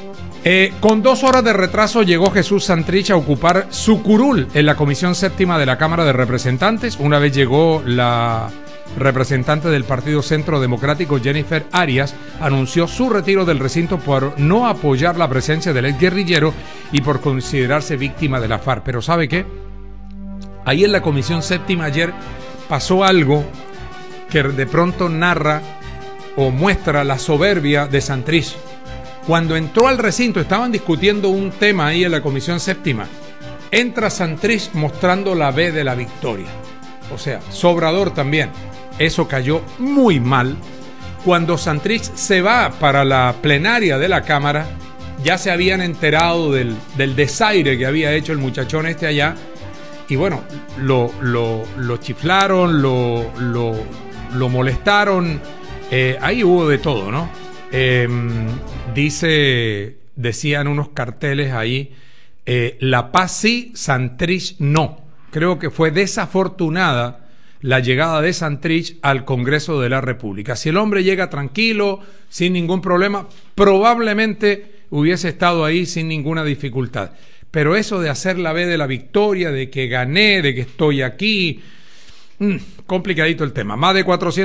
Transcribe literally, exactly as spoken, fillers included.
Eh, con dos horas de retraso llegó Jesús Santrich a ocupar su curul en la Comisión Séptima de la Cámara de Representantes. Una vez llegó la representante del Partido Centro Democrático, Jennifer Arias, anunció su retiro del recinto por no apoyar la presencia del ex guerrillero y por considerarse víctima de la FARC. Pero ¿sabe qué? Ahí en la Comisión Séptima ayer pasó algo que de pronto narra o muestra la soberbia de Santrich. Cuando entró al recinto, estaban discutiendo un tema ahí en la Comisión Séptima. Entra Santrich mostrando la B de la victoria. O sea, sobrador también. Eso cayó muy mal. Cuando Santrich se va para la plenaria de la Cámara, ya se habían enterado del, del desaire que había hecho el muchachón este allá. Y bueno, lo, lo, lo chiflaron, lo, lo, lo molestaron. Eh, ahí hubo de todo, ¿no? Eh, dice, decían unos carteles ahí, eh, la paz sí, Santrich no. Creo que fue desafortunada la llegada de Santrich al Congreso de la República. Si el hombre llega tranquilo, sin ningún problema, probablemente hubiese estado ahí sin ninguna dificultad. Pero eso de hacer la B de la victoria, de que gané, de que estoy aquí, mmm, complicadito el tema. Más de cuatrocientos